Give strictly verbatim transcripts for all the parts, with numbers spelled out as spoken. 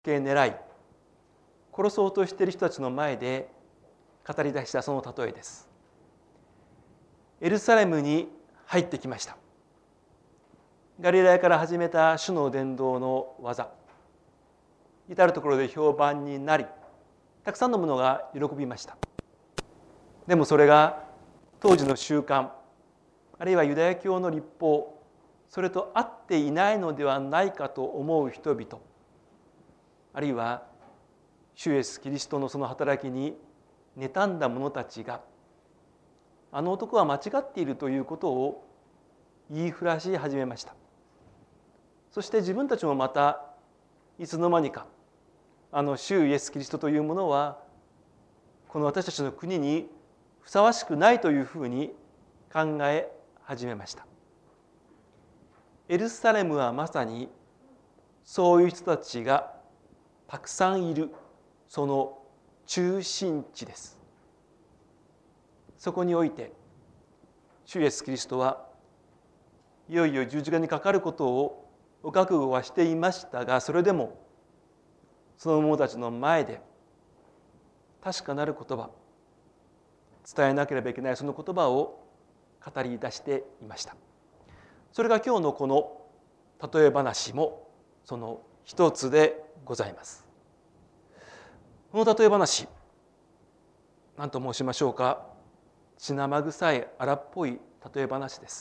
け狙い殺そうとしている人たちの前で語り出したその例えです。エルサレムに入ってきました。ガリラヤから始めた主の伝道の技、至るところで評判になり、たくさんの者が喜びました。でもそれが当時の習慣、あるいはユダヤ教の律法、それと合っていないのではないかと思う人々、あるいは主イエスキリストのその働きに妬んだ者たちが、あの男は間違っているということを言いふらし始めました。そして自分たちもまたいつの間にかあの主イエスキリストというものはこの私たちの国にふさわしくないというふうに考え始めました。エルサレムはまさにそういう人たちがたくさんいるその中心地です。そこにおいて主イエスキリストはいよいよ十字架にかかることをお覚悟はしていましたが、それでもその者たちの前で確かなる言葉、伝えなければいけないその言葉を語り出していました。それが今日のこの例え話もその一つでございます。この例え話、何と申しましょうか、血生臭い荒っぽい例え話です。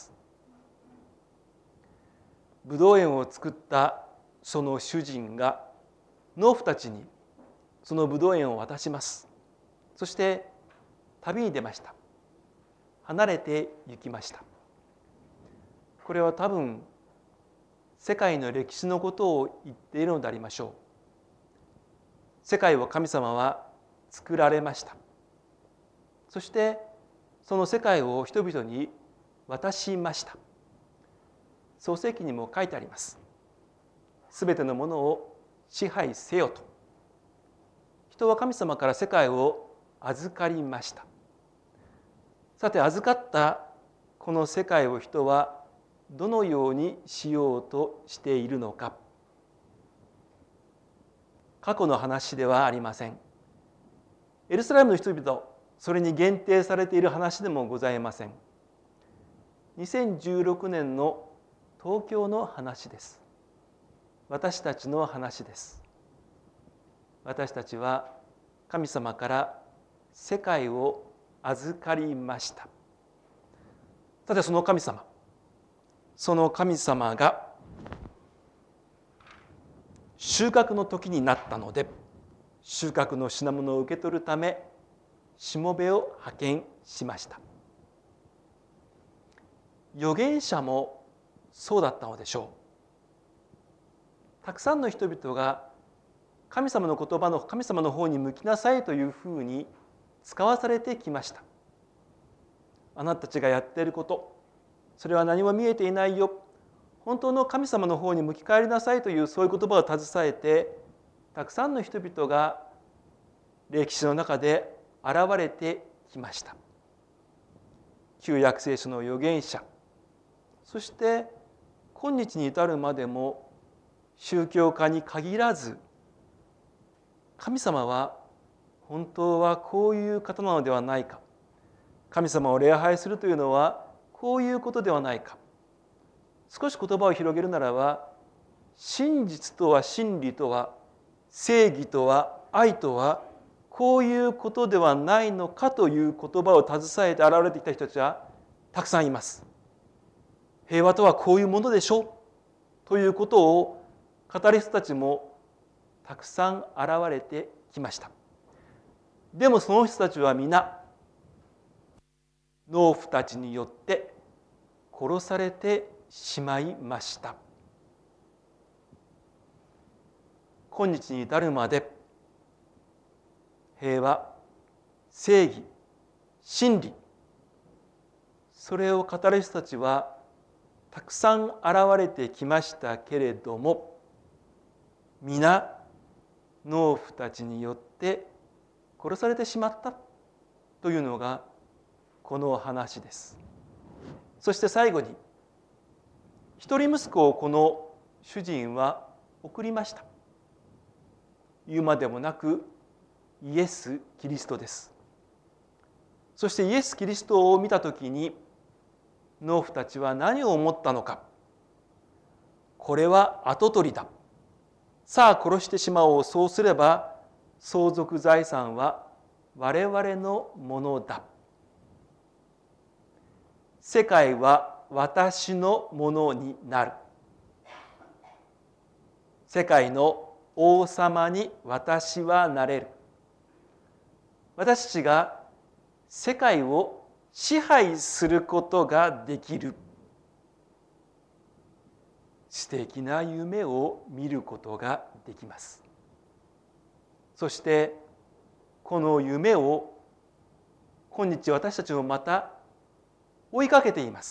ぶどう園を作ったその主人が農夫たちにそのぶどう園を渡します。そして旅に出ました。離れて行きました。これは多分世界の歴史のことを言っているのでありましょう。世界を神様は作られました。そしてその世界を人々に渡しました。創世記にも書いてあります。すべてのものを支配せよと。人は神様から世界を預かりました。さて、預かったこの世界を人はどのようにしようとしているのか。過去の話ではありません。エルサレムの人々、それに限定されている話でもございません。にせんじゅうろくねんの東京の話です。私たちの話です。私たちは神様から世界を預かりました。さて、その神様、その神様が収穫の時になったので、収穫の品物を受け取るためしもべを派遣しました。預言者もそうだったのでしょう。たくさんの人々が神様の言葉の神様の方に向きなさいというふうに使わされてきました。あなたたちがやっていること、それは何も見えていないよ。本当の神様の方に向き返りなさいというそういう言葉を携えて、たくさんの人々が歴史の中で現れてきました。旧約聖書の預言者、そして今日に至るまでも宗教家に限らず、神様は本当はこういう方なのではないか、神様を礼拝するというのはこういうことではないか、少し言葉を広げるならば、真実とは真理とは正義とは愛とはこういうことではないのかという言葉を携えて現れてきた人たちはたくさんいます。平和とはこういうものでしょうということを語る人たちもたくさん現れてきました。でもその人たちは皆農夫たちによって殺されてしまいました。今日に至るまで平和、正義、真理、それを語る人たちはたくさん現れてきましたけれども、皆農夫たちによって殺されてしまったというのがこの話です。そして最後に一人息子をこの主人は送りました。 言うまでもなくイエス・キリストです。そしてイエス・キリストを見たときに農夫たちは何を思ったのか。これは跡取りだ。さあ殺してしまおう。そうすれば相続財産は我々のものだ。世界は私のものになる。世界の王様に私はなれる。私たちが世界を支配することができる。素敵な夢を見ることができます。そしてこの夢を今日私たちもまた追いかけています。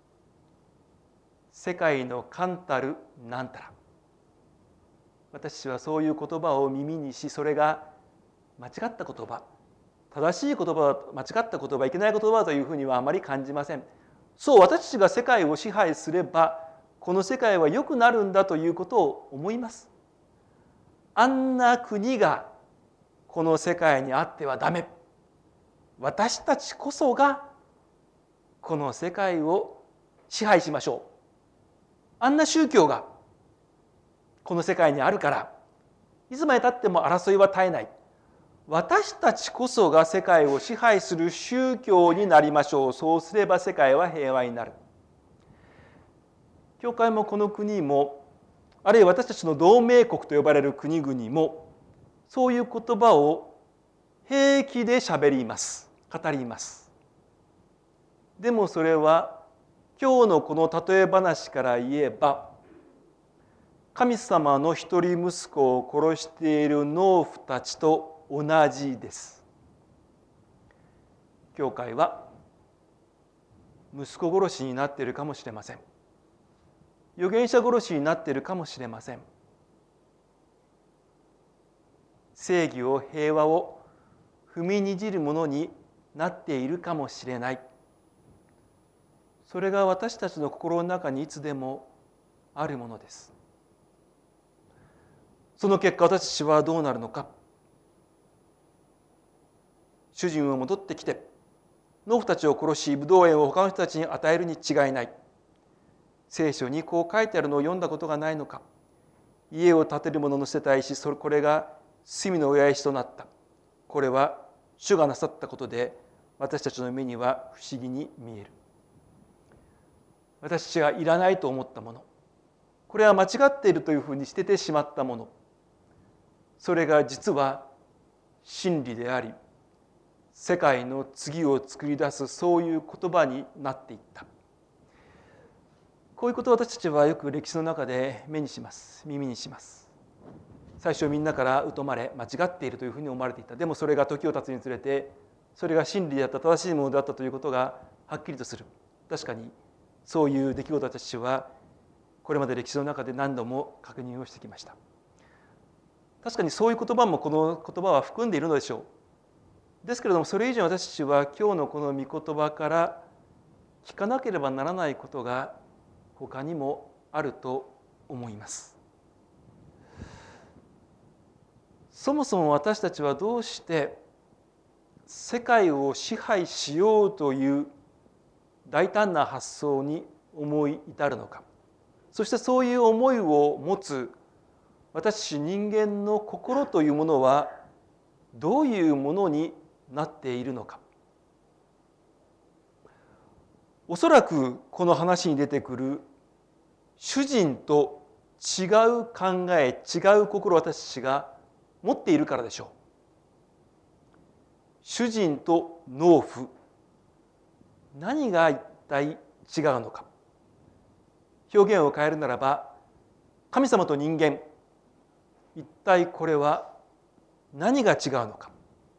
世界の冠たるなんたら。私たちはそういう言葉を耳にし、それが間違った言葉、正しい言葉、間違った言葉、いけない言葉というふうにはあまり感じません。そう、私たちが世界を支配すれば、この世界は良くなるんだということを思います。あんな国がこの世界にあってはダメ。私たちこそがこの世界を支配しましょう。あんな宗教がこの世界にあるから、いつまでたっても争いは絶えない。私たちこそが世界を支配する宗教になりましょう。そうすれば世界は平和になる。教会もこの国も、あるいは私たちの同盟国と呼ばれる国々も、そういう言葉を平気で喋ります。語ります。でもそれは今日のこの例え話から言えば、神様の一人息子を殺している農夫たちと同じです。教会は息子殺しになっているかもしれません。預言者殺しになっているかもしれません。正義を平和を踏みにじるものになっているかもしれない。それが私たちの心の中にいつでもあるものです。その結果、私たちはどうなるのか。主人は戻ってきて農夫たちを殺し、ブドウ園を他の人たちに与えるに違いない。聖書にこう書いてあるのを読んだことがないのか。家を建てる者の世帯し、それこれが隅の親石となった。これは主がなさったことで、私たちの目には不思議に見える。私たちがいらないと思ったもの、これは間違っているというふうに捨ててしまったもの、それが実は真理であり、世界の次を作り出すそういう言葉になっていった。こういうことを私たちはよく歴史の中で目にします。耳にします。最初みんなから疎まれ、間違っているというふうに思われていた。でもそれが時を経つにつれて、それが真理であった、正しいものであったということがはっきりとする。確かにそういう出来事たちはこれまで歴史の中で何度も確認をしてきました。確かにそういう言葉もこの言葉は含んでいるのでしょう。ですけれども、それ以上に私たちは今日のこの御言葉から聞かなければならないことが他にもあると思います。そもそも私たちはどうして世界を支配しようという大胆な発想に思い至るのか。そしてそういう思いを持つ私人間の心というものはどういうものになっているのか。おそらくこの話に出てくる主人と違う考え、違う心を私たちが持っているからでしょう。主人と農夫、何が一体違うのか。表現を変えるならば、神様と人間、一体これは何が違うのか。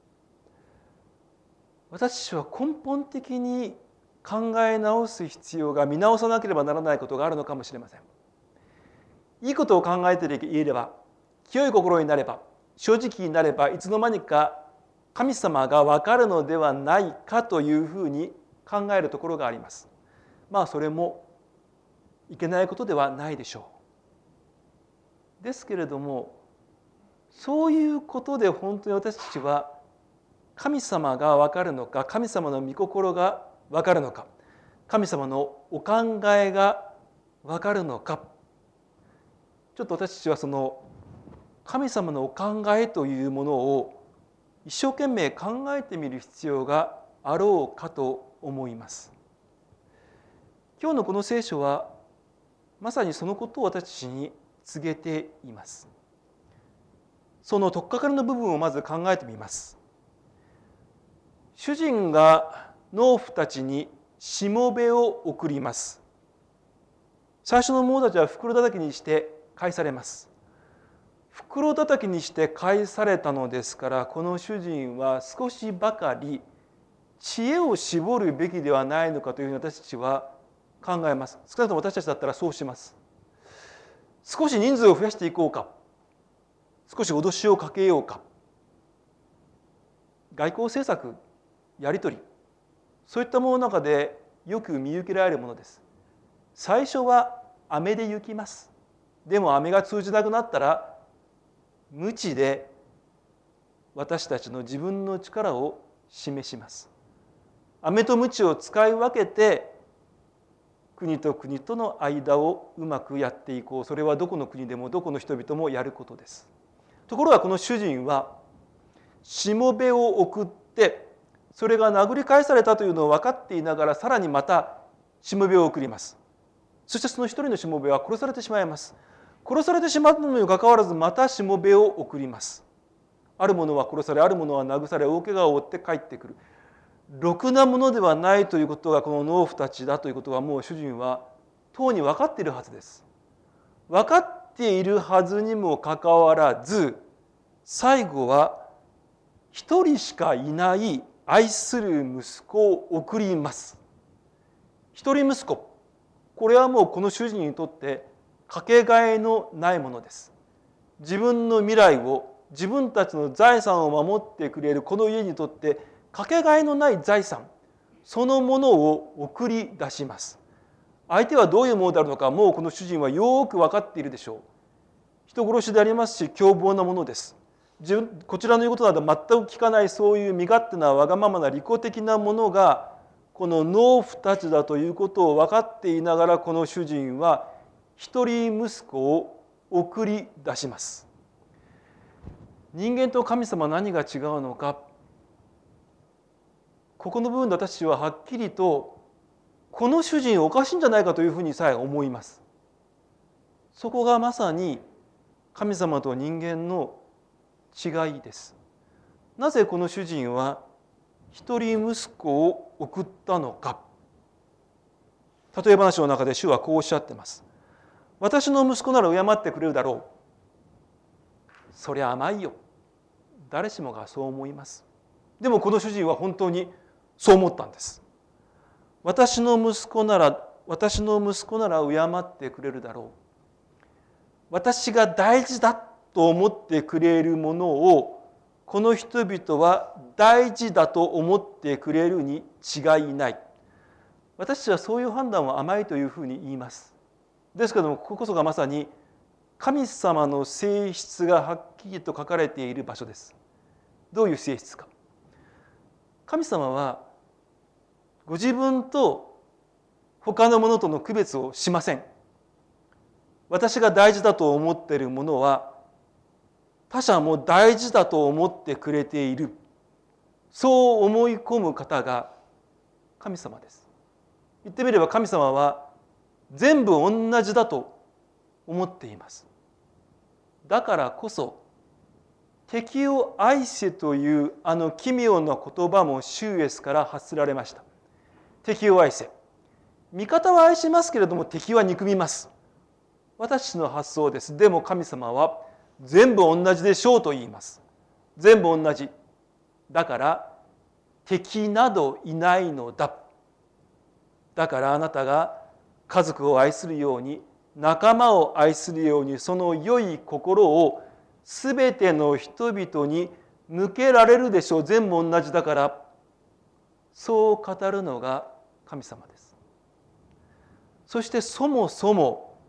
私たちは根本的に考え直す必要が、見直さなければならないことがあるのかもしれません。いいことを考えていれば、清い心になれば、正直になれば、いつの間にか神様が分かるのではないかというふうに考えるところがあります。まあそれもいけないことではないでしょう。ですけれども、 そういうことで本当に私たちは神様が分かるのか、神様の御心が分かるのか、神様のお考えが分かるのか、ちょっと私たちはその神様のお考えというものを一生懸命考えてみる必要があろうかと思います。今日のこの聖書はまさにそのことを私たちに告げています。その取っかかりの部分をまず考えてみます。主人が農夫たちにしもべを送ります。最初の者たちは袋叩きにして返されます。袋叩きにして返されたのですから、この主人は少しばかり知恵を絞るべきではないのかというふうに私たちは考えます。少なくとも私たちだったらそうします。少し人数を増やしていこうか、少し脅しをかけようか、外交政策、やり取り、そういったものの中でよく見受けられるものです。最初は飴で行きます。でも飴が通じなくなったら鞭で私たちの自分の力を示します。飴と鞭を使い分けて国と国との間をうまくやっていこう。それはどこの国でもどこの人々もやることです。ところがこの主人はしもべを送って、それが殴り返されたというのを分かっていながら、さらにまたしもべを送ります。そしてその一人のしもべは殺されてしまいます。殺されてしまったのにもかかわらず、またしもべを送ります。ある者は殺され、ある者は殴され、大怪我を負って帰ってくる。ろくなものではないということがこの農夫たちだということは、もう主人はとうに分かっているはずです。分かっているはずにもかかわらず、最後は一人しかいない愛する息子を送ります。一人息子、これはもうこの主人にとってかけがえのないものです。自分の未来を、自分たちの財産を守ってくれるこの家にとってかけがえのない財産、そのものを送り出します。相手はどういうものであるのか、もうこの主人はよく分かっているでしょう。人殺しでありますし、凶暴なものです。自分こちらの言うことなど全く聞かない、そういう身勝手なわがままな利己的なものがこの農夫たちだということを分かっていながら、この主人は一人息子を送り出します。人間と神様は何が違うのか、ここの部分で私ははっきりとこの主人おかしいんじゃないかというふうにさえ思います。そこがまさに神様と人間の違いです。なぜこの主人は一人息子を送ったのか。例え話の中で主はこうおっしゃってます。私の息子なら敬ってくれるだろう。そりゃ甘いよ。誰しもがそう思います。でもこの主人は本当にそう思ったんです。私の息子なら、私の息子なら敬ってくれるだろう。私が大事だと思ってくれるものを、この人々は大事だと思ってくれるに違いない。私たちはそういう判断は甘いというふうに言います。ですけれども、こここそがまさに神様の性質がはっきりと書かれている場所です。どういう性質か。神様はご自分と他のものとの区別をしません。私が大事だと思っているものは他者も大事だと思ってくれている。そう思い込む方が神様です。言ってみれば神様は全部同じだと思っています。だからこそ敵を愛せというあの奇妙な言葉も主イエスから発せられました。敵を愛せ。味方は愛しますけれども敵は憎みます。私の発想です。でも神様は全部同じでしょうと言います。全部同じ。だから敵などいないのだ。だからあなたが家族を愛するように、仲間を愛するように、その良い心をすべての人々に向けられるでしょう。全部同じだから。そう語るのが神様です。そしてそもそも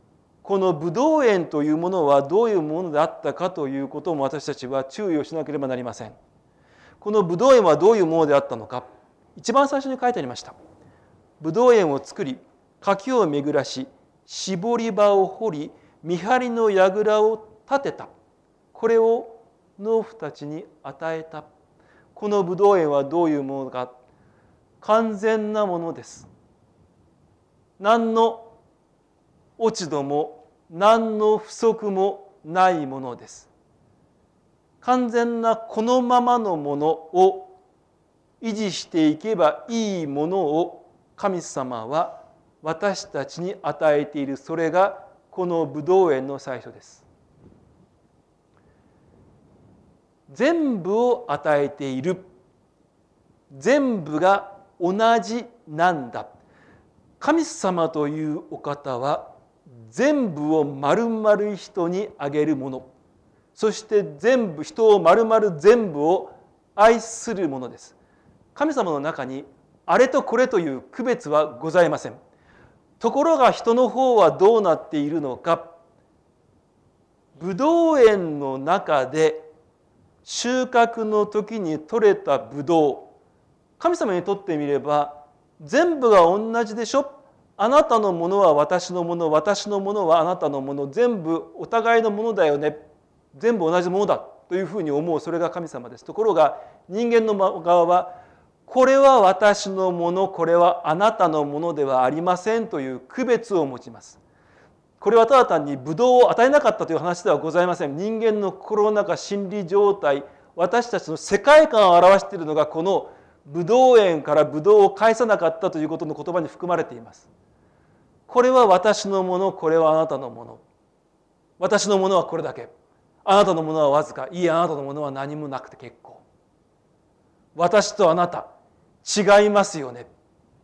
このブドウ園というものはどういうものであったかということも私たちは注意をしなければなりません。このブドウ園はどういうものであったのか、一番最初に書いてありました。ブドウ園を作り、柿を巡らし、絞り場を掘り、見張りの櫓を立てた。これを農夫たちに与えた。このブドウ園はどういうものか、完全なものです。何の落ち度も何の不足もないものです。完全なこのままのものを維持していけばいいものを神様は私たちに与えている。それがこのブドウ園の最初です。全部を与えている。全部が同じなんだ。神様というお方は全部を丸々人にあげるもの、そして全部人を丸々全部を愛するものです。神様の中にあれとこれという区別はございません。ところが人の方はどうなっているのか。ブドウ園の中で収穫の時に取れたブドウ、神様にとってみれば全部が同じでしょ。あなたのものは私のもの、私のものはあなたのもの、全部お互いのものだよね、全部同じものだというふうに思う、それが神様です。ところが人間の側は、これは私のもの、これはあなたのものではありませんという区別を持ちます。これはただ単にブドウを与えなかったという話ではございません。人間の心の中、心理状態、私たちの世界観を表しているのが、このブドウ園からブドウを返さなかったということの言葉に含まれています。これは私のもの、これはあなたのもの。私のものはこれだけ。あなたのものはわずか。いい、あなたのものは何もなくて結構。私とあなた、違いますよね。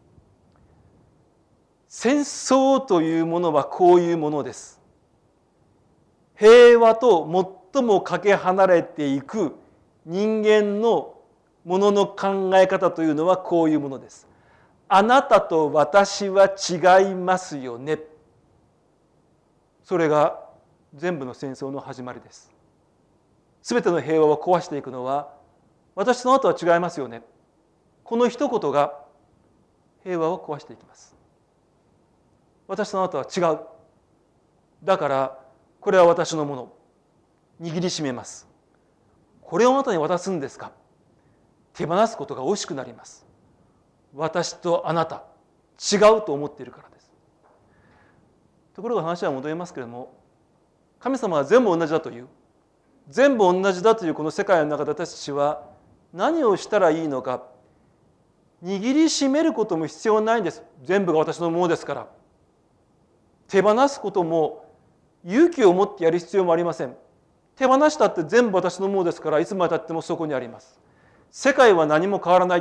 戦争というものはこういうものです。平和と最もかけ離れていく人間のものの考え方というのはこういうものです。あなたと私は違いますよね。それが全部の戦争の始まりです。すべての平和を壊していくのは、私とあなたは違いますよね。この一言が平和を壊していきます。私とあなたは違う。だからこれは私のもの。握りしめます。これをあなたに渡すんですか。手放すことが惜しくなります。私とあなた違うと思っているからです。ところが話は戻りますけれども、神様は全部同じだという、全部同じだというこの世界の中で私たちは何をしたらいいのか。握りしめることも必要ないんです。全部が私のものですから。手放すことも勇気を持ってやる必要もありません。手放したって全部私のものですから、いつまでたってもそこにあります。世界は何も変わらない。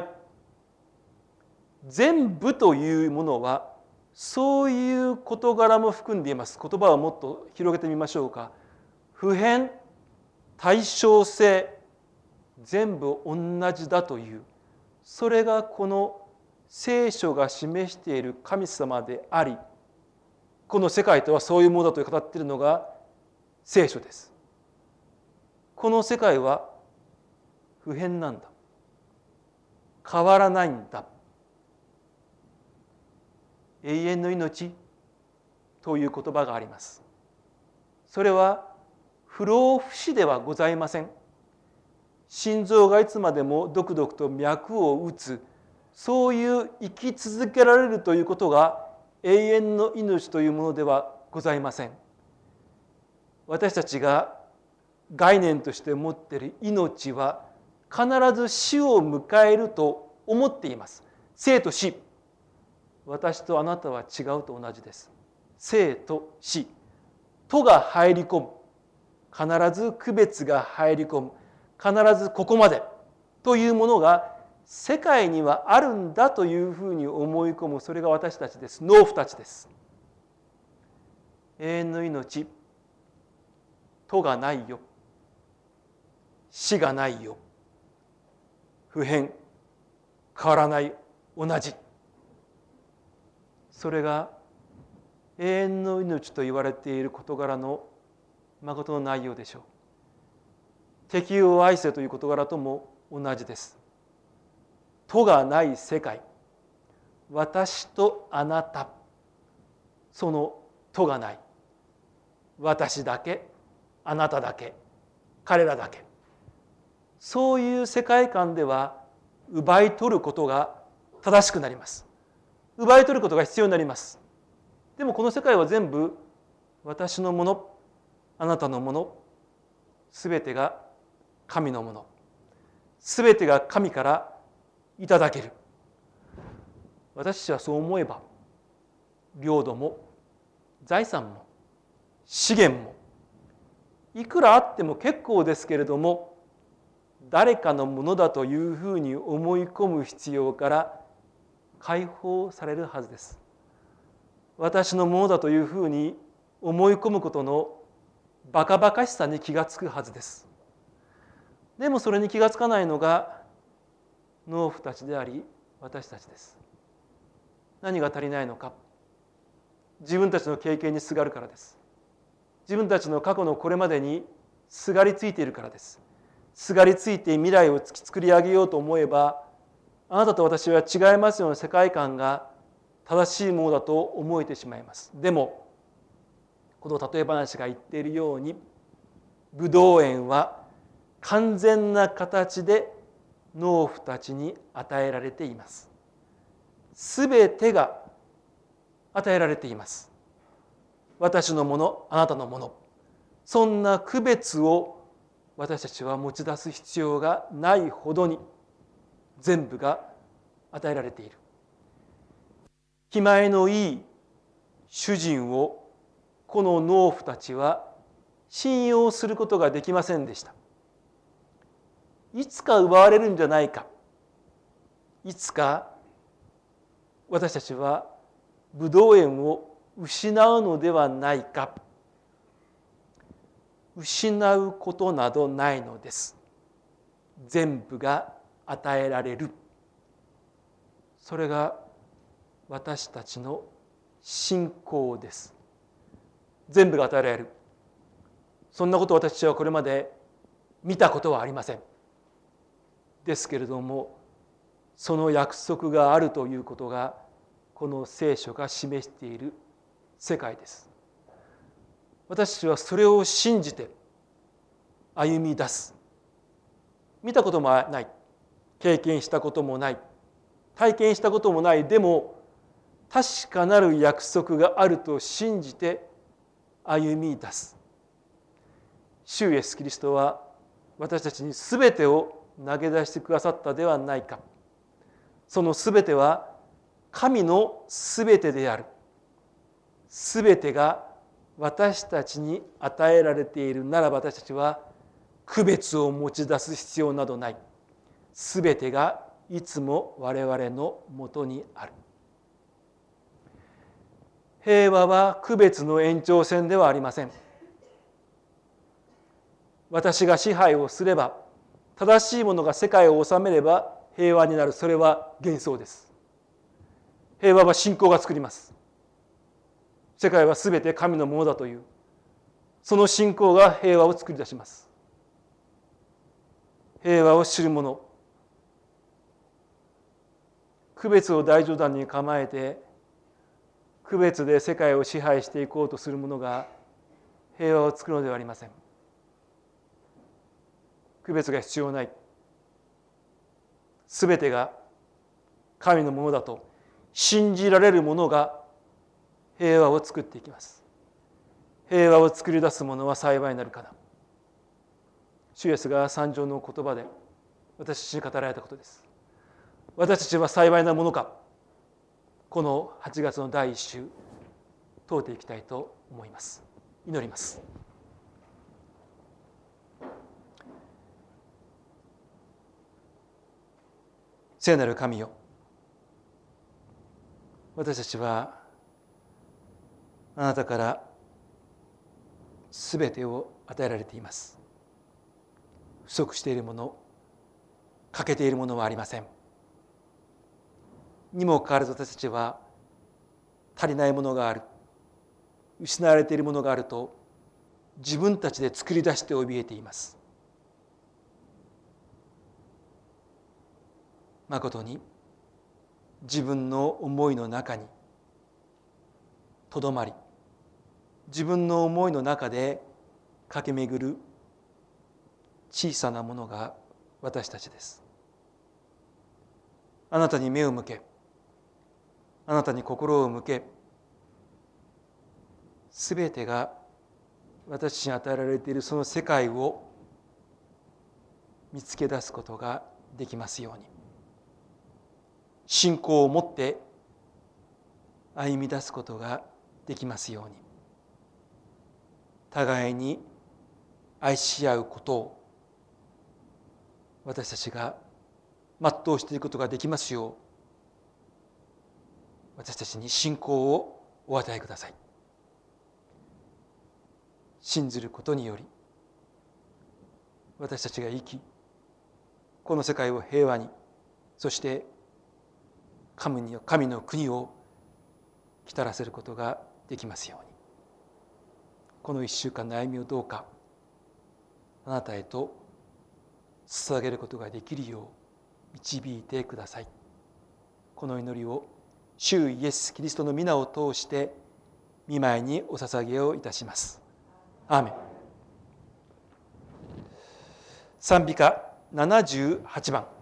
全部というものはそういう事柄も含んでいます。言葉をもっと広げてみましょうか。普遍、対称性、全部同じだという、それがこの聖書が示している神様であり、この世界とはそういうものだと語っているのが聖書です。この世界は普遍なんだ。変わらないんだ。永遠の命という言葉があります。それは不老不死ではございません。心臓がいつまでもドクドクと脈を打つ、そういう生き続けられるということが永遠の命というものではございません。私たちが概念として持っている命は必ず死を迎えると思っています。生と死、私とあなたは違うと同じです。生と死、とが入り込む、必ず区別が入り込む、必ずここまでというものが世界にはあるんだというふうに思い込む、それが私たちです。農夫たちです。永遠の命、とがないよ、死がないよ、普遍、変わらない、同じ、それが永遠の命と言われている事柄の誠の内容でしょう。敵を愛せという事柄とも同じです。とがない世界、私とあなた、そのとがない、私だけ、あなただけ、彼らだけ、そういう世界観では奪い取ることが正しくなります。奪い取ることが必要になります。でもこの世界は全部私のもの、あなたのもの、すべてが神のもの、すべてが神からいただける。私たちはそう思えば、領土も財産も資源もいくらあっても結構ですけれども、誰かのものだというふうに思い込む必要から解放されるはずです。私のものだというふうに思い込むことのバカバカしさに気がつくはずです。でもそれに気がつかないのが農夫たちであり私たちです。何が足りないのか、自分たちの経験にすがるからです。自分たちの過去のこれまでにすがりついているからです。すがりついて未来を作り上げようと思えば、あなたと私は違いますような世界観が正しいものだと思えてしまいます。でもこの例え話が言っているように、ブドウ園は完全な形で農夫たちに与えられています。すべてが与えられています。私のもの、あなたのもの、そんな区別を私たちは持ち出す必要がないほどに全部が与えられている。気前のいい主人をこの農夫たちは信用することができませんでした。いつか奪われるんじゃないか、いつか私たちはブドウ園を失うのではないか。失うことなどないのです。全部が与えられる。それが私たちの信仰です。全部が与えられる。そんなことを私たちはこれまで見たことはありません。ですけれども、その約束があるということがこの聖書が示している世界です。私たちはそれを信じて歩み出す。見たこともない、経験したこともない、体験したこともない、でも確かなる約束があると信じて歩み出す。主イエスキリストは私たちにすべてを投げ出してくださったではないか。そのすべては神のすべてである。すべてが私たちに与えられているならば、私たちは区別を持ち出す必要などない。すべてがいつも我々のもとにある。平和は区別の延長線ではありません。私が支配をすれば、正しいものが世界を治めれば平和になる。それは幻想です。平和は信仰が作ります。世界はすべて神のものだという、その信仰が平和を作り出します。平和を知る者、区別を大冗談に構えて区別で世界を支配していこうとする者が平和を作るのではありません。区別が必要ない。すべてが神のものだと信じられる者が平和を作っていきます。平和を作り出す者は幸いになるかな。主イエスが三条の言葉で私たちに語られたことです。私たちは幸いなものか。このはちがつの第一週問うていきたいと思います。祈ります。聖なる神よ、私たちはあなたからすべてを与えられています。不足しているもの、欠けているものはありません。にもかかわらず私たちは足りないものがある。 失われているものがあると自分たちで作り出して怯えています。まことに自分の思いの中にとどまり、自分の思いの中で駆け巡る小さなものが私たちです。あなたに目を向け、あなたに心を向け、すべてが私に与えられているその世界を見つけ出すことができますように、信仰を持って歩み出すことができますように、互いに愛し合うことを私たちが全うしていくことができますよう、私たちに信仰をお与えください。信ずることにより、私たちが生き、この世界を平和に、そして神に神の国を来たらせることができますように、この一週間の歩みをどうかあなたへと捧げることができるよう導いてください。この祈りを主イエスキリストの皆を通して御前にお捧げをいたします。アーメン。賛美歌ななじゅうはちばん。